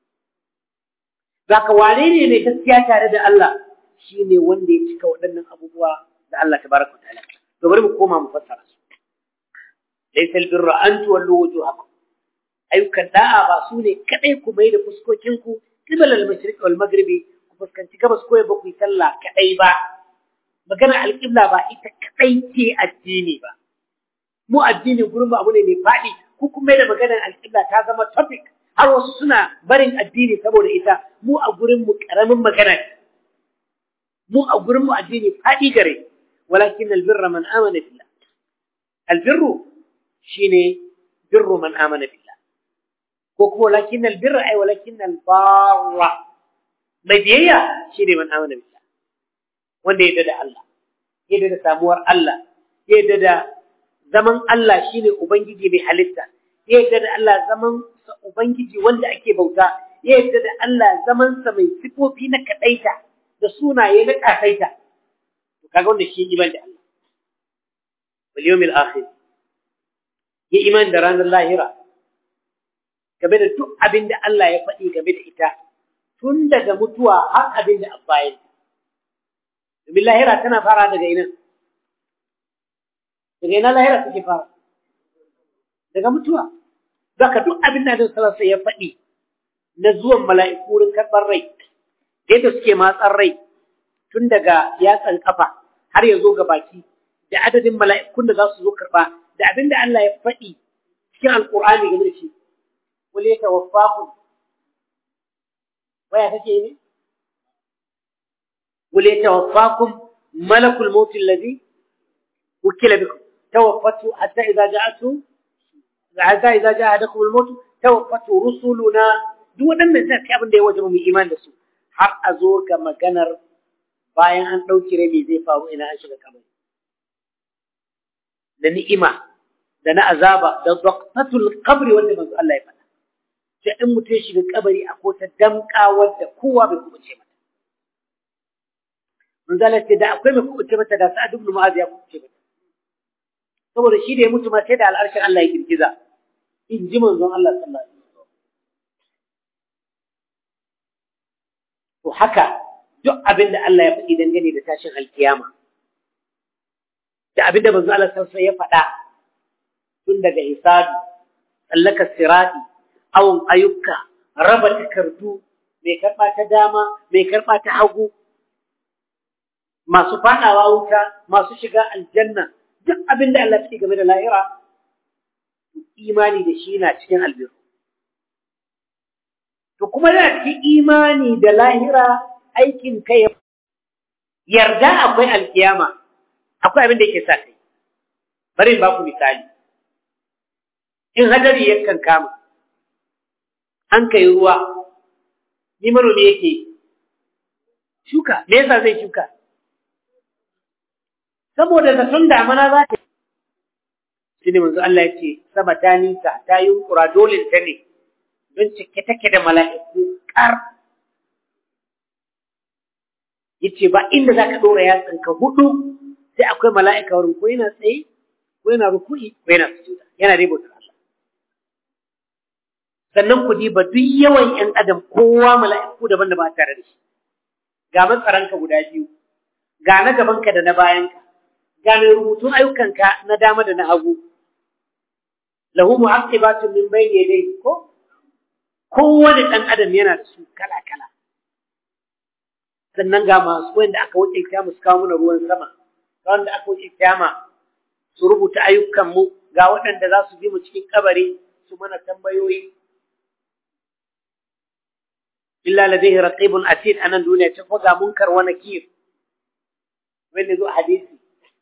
zaka wane ne ne gaskiya tare da Allah shine wanda ya cika wadannan abubuwa da Allah tabaraka ta'ala to bari mu koma mu fassara su laysa albirra an tuwallu wujuhakum ayyukan da'a ba su ne kadai ku mai da fuskokinku qibal al-mashriq wal maghribi ku fuskanci gabas ko ba ku yi sallah kadai ba magana al-qibla ba ita kadai ce addini ba mu addini gurin mu abu ne mai fadi ku kuma da maganar al-qibla ta zama topic har wasu suna barin addini saboda ita mu a gurin mu karamin magana mu a gurin mu addini fadi gare walakin al-birra man amana billah al-birru shine birru man amana billah ko lakin albirra ay walakin albarra mai biyayya shine man amana billah wanda yadda da Allah yadda da samuwar Allah yadda da zaman Allah shine ubangiji mai halitta yadda da Allah zaman sa ubangiji wanda ake bauta yadda da Allah zaman sa mai sifofi na kadaita da sunaye na kasaita to kaga wanda shi iman da Allah wal yawmil akhir ya iman da ranar lahira game da duk abin da Allah ya faɗi game da ita tun daga mutuwa har abin da abbayin. Domin lahira tana fara daga ina. Daga ina lahira take fara. Daga mutuwa. Zaka duk abin da sallallahu ya faɗi na zuwan mala'iku wurin karɓar rai, yadda suke matsar rai tun daga yatsan kafa har ya zo ga baki da adadin mala'ikun da za su zo karɓa da abin da Allah ya faɗi cikin Alƙur'ani game da shi. وليتوفاكم ويا تكيني وليتوفاكم ملك الموت الذي وكل بكم توفته حتى إذا جاءته حتى إذا جاء أحدكم الموت توفته رسلنا دون أن ذاك abin da ya wajibu mu iman da su har a zo ga maganar bayan an dauki rai zai faru ina an shiga kabari da ni'ima da na azaba da daqatul qabri wanda manzo Allah ya faɗa sai in mutum shiga kabari a kota damkawar da kowa bai kubuce mata. Manzala ce da akwai mai kubuce mata da Sa'ad ibn Mu'adh ya kubuce mata. Saboda shi da ya mutu ma sai da al'arshin Allah ya girgiza. In ji manzon Allah sallallahu alaihi wasallam. To haka duk abin da Allah ya faɗi dangane da tashin alkiyama. Da abin da manzon Allah sallallahu alaihi wasallam ya faɗa tun daga hisabi, tsallaka sirati, awon ayyuka, raba takardu, mai karɓa ta dama, mai karɓa ta hagu, masu faɗawa wuta, masu shiga aljanna, duk abin da Allah ke game da lahira, imani da shi na cikin albiru. To kuma yana cikin imani da lahira aikin kai yarda akwai alkiyama, akwai abin da yake sa kai. Bari in ba ku misali. In hadari yakan kama, an kai ruwa, ni manomi yake shuka, me yasa zai shuka? Saboda zaton damana za ta shi ne manzo Allah ya ce, sama ta nisa, ta yi kura dole ta ne, don cike take da mala'iku ƙar. Ya ce ba inda za ka ɗora yatsanka hudu sai akwai mala'ika wurin ko yana tsaye, ko yana ruku'i, ko yana sujuda, yana rubuta. Sannan ku diba duk yawan ‘yan adam kowa mala'iku daban da ba tare da shi. ga matsaranka guda biyu ga na gabanka da na bayanka ga mai rubutun ayyukanka na dama da na hagu lahu mu'aqibatun min bayni yadayhi ko kowane dan adam yana da su kala kala sannan ga masu wanda aka wuce kiyama su kawo mana ruwan sama ga wanda aka wuce kiyama su rubuta ayyukan mu ga waɗanda za su bi mu cikin kabari su mana tambayoyi illa ladayhi raqibun atid anan duniya ta faga munkar wa nakir wanda zo hadisi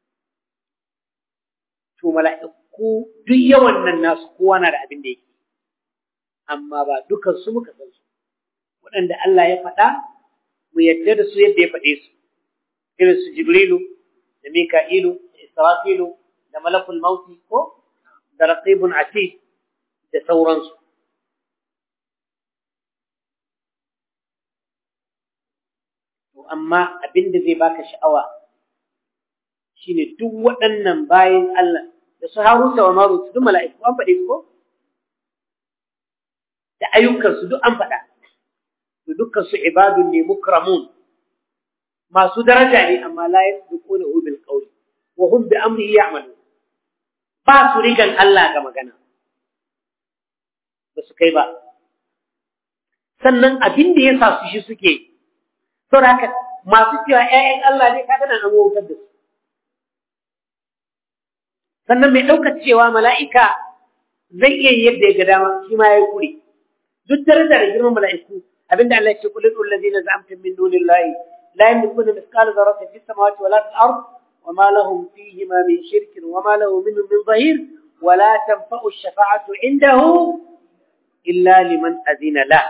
to mala'iku duk yawan nan nasu kowa na da abin da yake amma ba dukan su muka san su waɗanda Allah ya faɗa mu yadda da su yadda ya faɗe su irin su Jibrilu da Mika'ilu da Israfilu da Malakul Mauti ko da Raqibun Atid da sauransu to amma abin da zai baka sha'awa shine duk waɗannan bayin Allah da su Haruta wa Marut duk mala'iku an faɗe su ko da ayyukansu duk an faɗa to dukkan su ibadun ne mukramun masu daraja ne amma la yasbiquna bil qawli wa hum bi amrihi ya'malun ba su rigan Allah ga magana ba su kai ba sannan abin da ya sa su shi suke saboda haka masu cewa ƴaƴan Allah ne kaga nan an wautar da su sannan mai ɗaukar cewa mala'ika zai iya yadda ya ga dama shi ma ya yi kuri duk daraja da girman mala'iku abinda Allah ya ce kullu allazina za'amtum min dunillahi la yamlikuna mithqala dharratin fis samawati wala fil ard wama lahum fihima min shirkin wama lahu minhum min dhahir wala tanfa'u ash-shafa'atu 'indahu illa liman adhina la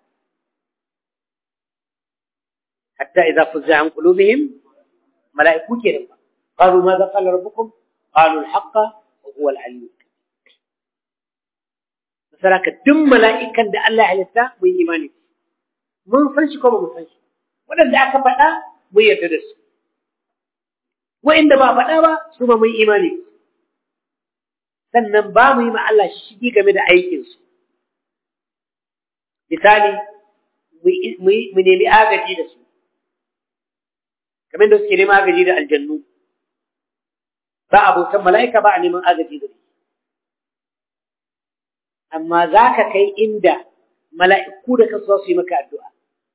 hatta idha fuzza 'an qulubihim mala'iku kenan qalu madha qala rabbukum qalu al-haqqa wa huwa al-'aliyyu saraka duk mala'ikan da Allah ya halitta mun yi imani mun san shi ko ba mu san shi wadanda aka faɗa mun yarda da su wa'inda ba faɗa ba su ba mun imani sannan ba mu yi ma Allah shigi game da aikin su misali mu nemi agaji da su kamar da suke neman agaji da aljannu ba abokan mala'ika ba a neman agaji da su amma za ka kai inda mala'iku da kansu za su yi maka addu'a.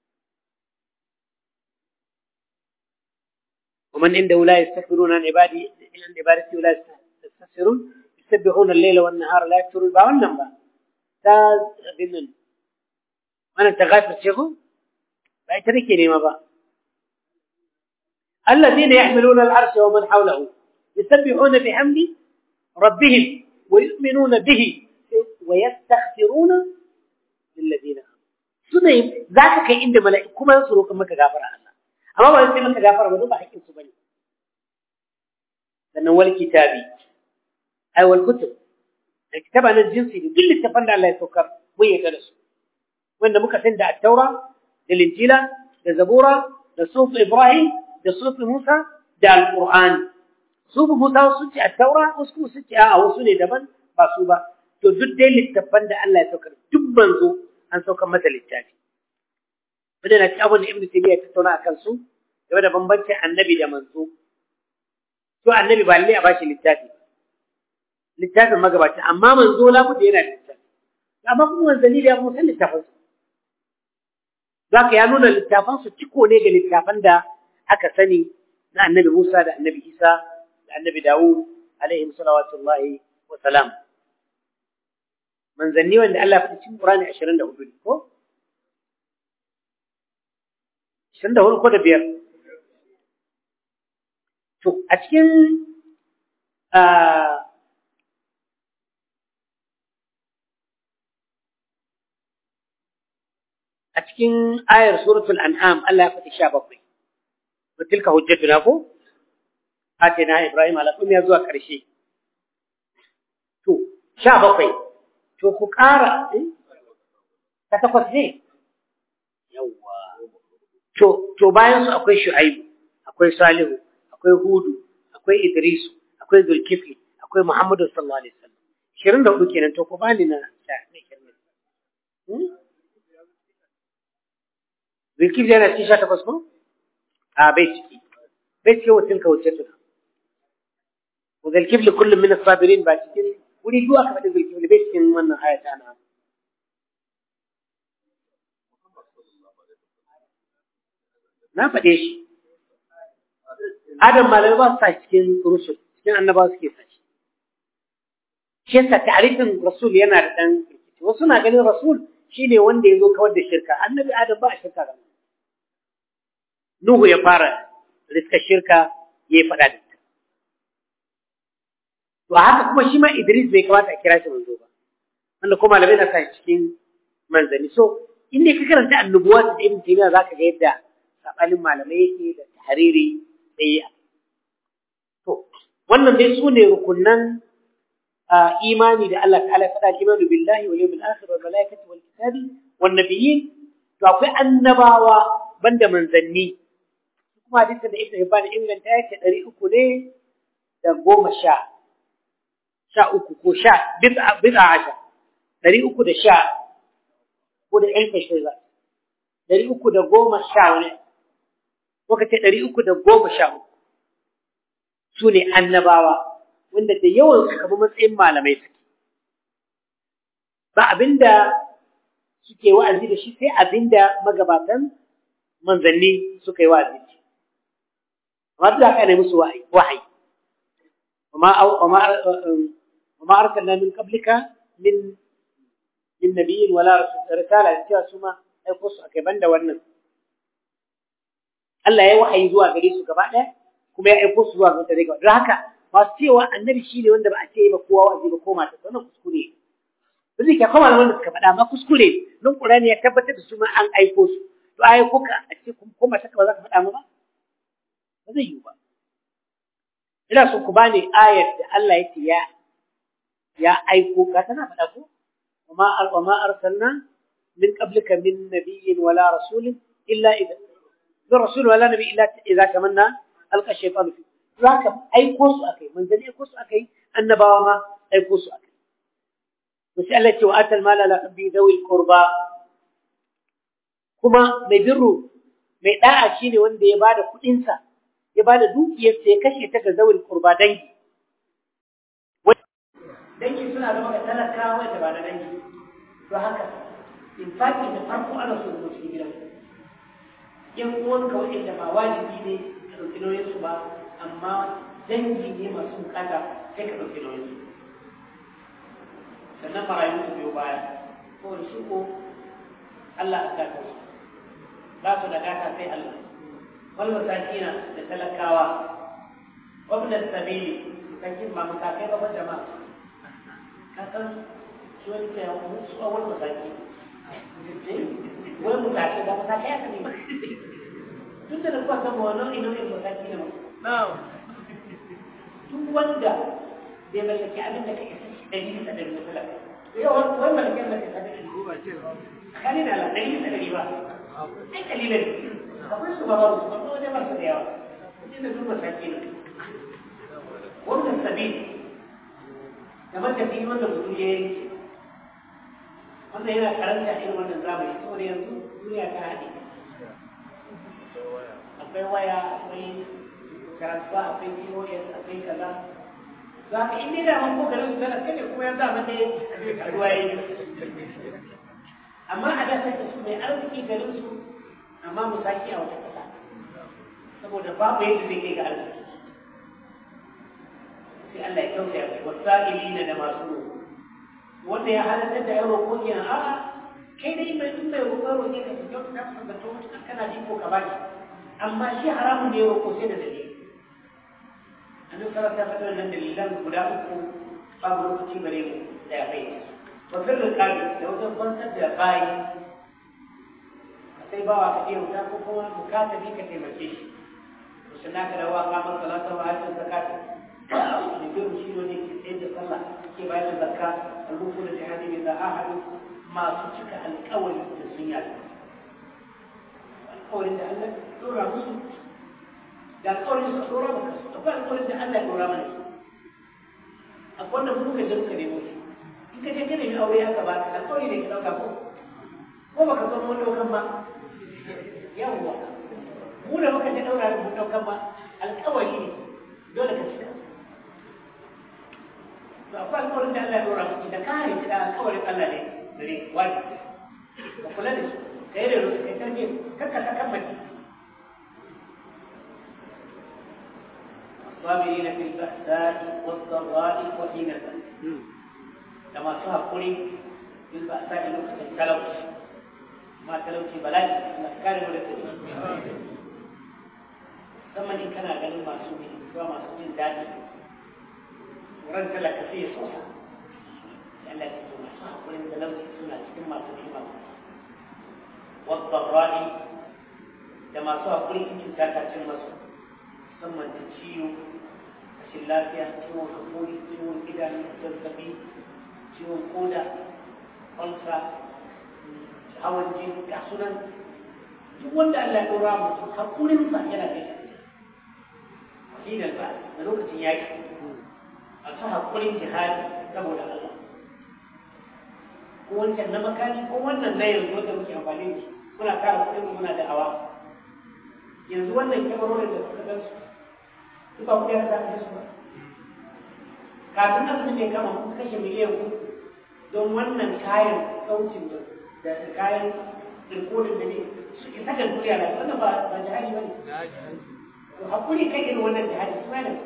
ومن عنده لا يستكبرون عن عبادي عن عبادتي ولا يستكبرون يسبحون الليل والنهار لا يفترون با wannan ba ta binnan wannan ta gafir ce ko ba ita nake nema ba الذين يحملون العرش ومن حوله يسبحون بحمد ربهم ويؤمنون به ويستغفرون للذين آمنوا سنه ذاك كاي عند ملائكه كما يسرو كما كغفر الله اما ba sai maka gafara ba ba hakkin su bane sannan wal kitabi ay wal kutub kitaba na jinsi duk littafan da Allah ya saukar mun yarda da su wanda muka san da at-taura da injila da zabura da suhuf ibrahim da suhuf musa da al-qur'an suhuf musa su ce at-taura wasu su ce a wasu ne daban ba su ba to duk dai littafan da Allah ya saukar duk banzo an saukar masa littafi wanda na ci abin da Ibn Taymiyyah ya tattauna akan su game da bambancin annabi da manzo to annabi ba lalle a bashi littafi littafin magabaci amma manzo la bude yana da littafi amma kuma manzali da mu san littafin su zaka ya nuna littafan su ciko ne ga littafan da aka sani na annabi Musa da annabi Isa da annabi Dawud alaihi salawatullahi wa salam manzanni wanda Allah ya faɗi cikin Qur'ani ashirin da hudu ko ashirin da hudu ko da biyar to a cikin a cikin ayar suratul an'am Allah ya faɗi sha bakwai wa tilka hujjatuna ko atina ibrahim ala ummi zuwa ƙarshe to sha bakwai to ku ƙara ta takwas ne yawa to to bayan su akwai shu'aibu akwai salihu akwai hudu akwai idrisu akwai zulkifli akwai muhammadu sallallahu alaihi wasallam ashirin da hudu kenan to ku bani na zulkifli yana cikin sha takwas ko a bai ciki bai ciki wa tilka hujjatuna wa zal kifli kullum min as-sabirin ba cikin wuri duwa ka faɗi zal kifli bai cikin wannan aya ta ana na faɗe shi Adam malamai ba su sa cikin rusul cikin annabawa suke sa shi shi yasa ta'rifin rasul yana da dan wasu na ganin rasul shine wanda ya zo kawar da shirka annabi Adam ba a shirka ga Nuhu ya fara riska shirka ya yi faɗa da ita to haka kuma shi ma Idris bai kamata a kira shi manzo ba wanda kuma malamai na sa cikin manzanni so in ne ka karanta annubuwa da ibn Taymiyyah zaka ga yadda sabalin malamai yake da tahriri sai to wannan dai sune rukunnan imani da Allah ta'ala faɗa imanu billahi wal yawmil akhir wal malaikati wal kitabi wan nabiyyin to akwai annabawa banda manzanni kuma hadisin da Ibn Hibban inganta yake ɗari uku ne da goma sha sha uku ko sha bid'a bid'a asha ɗari uku da sha ko da ɗan kashe za ɗari uku da goma sha wani ko kace ɗari uku da goma sha uku su ne annabawa wanda da yawan su kamar matsayin malamai suke ba abinda suke wa'azi da shi sai abinda magabatan manzanni suka yi wa'azi da shi amma duk haka ne musu wahayi wahayi وما أو وما وما أرسلنا من قبلك من من نبي ولا رسالة cewa su ma ai ko su akai banda wannan Allah ya wahayi zuwa gare su gaba ɗaya kuma ya aiko su zuwa gare gaba don haka masu cewa annabi shi ne wanda ba a ce ba kowa wa'azi ba ko mata wannan kuskure ne zai ka kuma malaman da suka faɗa ma kuskure nan Qur'ani ya tabbatar da su ma an aiko su to aiko ka a ce ko mata ba za ka faɗa ma ba ba zai yi ba ina so ku bani ayar da Allah ya ce ya ya aiko ka tana faɗa ko وما وما أرسلنا من قبلك من نبي ولا رسول إلا إذا من رسول ولا نبي إلا إذا تمنى ألقى الشيطان فيه ذاك أي قوس أكي من ذلك قوس أكي النبوة ما أي قوس أكي مسألة وآتى المال على حبه ذوي القربى كما ما يبروا ما يدعى شيني وانده يبادى كل إنسان يبادى دوك يتكشي تك ذوي القربى دنجي dangi suna da maka talakawa da ba da dangi to haka in fati da farko ana so mu cikin gidan yan uwan ka wanda ba wajibi ne ka dauki nauyin su ba amma dangi ne masu bukata sai ka dauki nauyin su sannan marayu su biyo baya ko shi ko Allah ya gata su ba su da gata sai Allah wal masakina da talakawa wabna sabili sakin ba mutakai ba jama'a kasan shi wani ke su a wani mataki wani mataki da mataki ya sani ba tun da na kuwa sama wani nau'in mataki ne ma duk wanda bai mallaki abin da ka isa shi ɗari bisa ɗari na talaka yau wani mallakin da ka isa ɗari ba ce ba kani na ɗari bisa ɗari ba ai kalilan akwai su ba ba su ba wani masu da yawa wani da duk mataki ne wannan sabili kamar da fi wanda mutum ya yi wanda yana karanta irin wannan zamani saboda yanzu duniya ta haɗe akwai waya akwai transfer akwai P O S akwai kaza za ka inda da man kokarin su tana kai kuma yanzu abin da ya karuwa ya yi amma a da sai su mai arziki garin su amma musaki a wata kasa saboda babu yadda zai kai ga arziki sai Allah ya tausaya mai wasa'ilina da masu wanda ya halatta da yaro ko kenan a'a kai dai mai in mai roƙo roƙe ka fito ka san da to kana ji ko ka baki amma shi haramun ne roƙo sai da dalili annabi sallallahu alaihi wasallam nan dalilan guda uku babu lokaci bare mu da ya bai wa sirrin kabi da wajen kwantar da bayi sai bawa ka ce wuta ko kuma mukatabi ka taimake shi to sannan ka dawo kamar salatu wa hajjin zakatu يقول شيء ودي عند الله كيف بعد الزكاة الوفود الجهادي إذا أحد ما سكك الأول في السنيات الأول إذا الله دورا مسلم قال الأول إذا دورا مكس وقال الأول إذا الله دورا مني أقول لهم ممكن جنوك ليموت إنك جنين من أولياء كبار الأول إذا كنت أقول هو بكتب مولي وكما يا الله mu da muka ji daura mu daukan ba alƙawari ne dole ka cika to akwai alƙawarin da Allah ya dora miki da kare da alƙawarin Allah ne gare wajibi ka kula da shi kai da ruwa kai tarbiya kakka ta kammaki الصابرين في البأساء والضراء وحين البأس لما صار قولي في البأساء لوقت التلوث ما تلوث بلاي الأفكار ولا تلوث ثم إن كان غني معصومين ومعصومين دادي ورد لك فيه صوصا لأن تكون صار قولي تلوث سنة كما تلوث والضراء لما صار قولي إنت تاتا تلوث musamman da ciwo rashin lafiya ciwon hakuri ciwon idanu zazzabi ciwon koda ulsa hawan jini ga sunan duk wanda Allah ya dora mutum hakurin sa yana da shi da ba da lokacin yaki a ta hakurin jihadi saboda Allah ko wancan na makani ko wannan na yanzu da muke amfani da shi muna kara kuɗin muna da awa yanzu wannan kyamarorin da suka gansu ba ku yarda da su ba kafin abin da ya kama kun kashe miliyan ku don wannan kayan sautin da kayan rikodin da ne su isa ga duniya da wannan ba ba jihadi ba ne to hakuri kai irin wannan jihadi su ne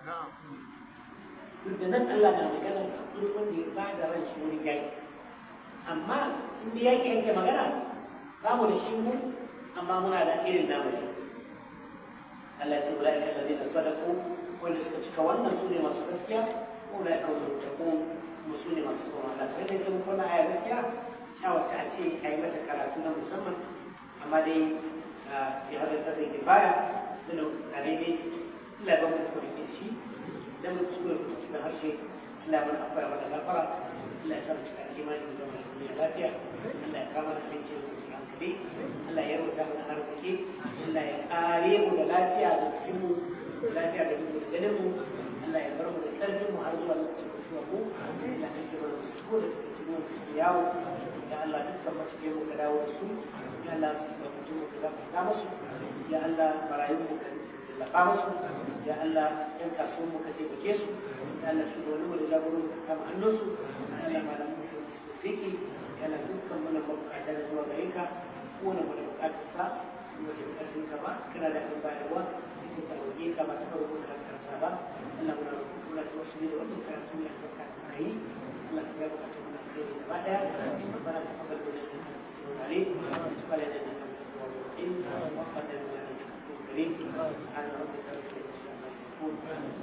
duk da nan Allah na magana hakuri wanda ya ba da ran shi wurin yaki amma in da yaki yake magana ba mu da shi mu amma muna da irin namu التي أولئك الذين صدقوا والذين كوانا سوني ما سكتيا أولئك هم المتقون مسوني ما سكتوا على فإن كم كنا آية ذكية شاوة تأتي أئمة كراتنا مسمى أما دي في هذا التدريب كفاية لأنه عليه لا بد من كل شيء لم تسوي في هذا الشيء لا من أخبر ولا غفر لا سمت الإيمان من دون الدنيا ذاتها لا كامل في شيء كبير لا يروي من أرضه لا يقارب ولا لا يعلم لا يعلم الجنم لا يبرم الترجم وهذا هو الشوفو لا تجب السكوت تجبون في الياو يا الله تسمى تجيبوا كذا ورسول يا الله تجيبوا كذا كامسو يا الله برايمو كذا كامسو يا الله ينكسومو كذا بكيسو يا الله شغلوا ولا جابوا كم عنوسو يا الله ما لم فيكي يا الله تسمى من المبقى على زوا غيرك وانا من المبقى تسا وجه أجل كما كنا لأهل بايروا كنت أوجيه كما تقربون على الكرسابة أنه ولا توصلي لأنه كان سمي أحد كاتبائي الله يبقى أتمنى خير بعدها ربنا تقبل بنا عليه وقال لنا الرحيم وقال لنا الكريم سبحان ربك رب العزة عما يصفون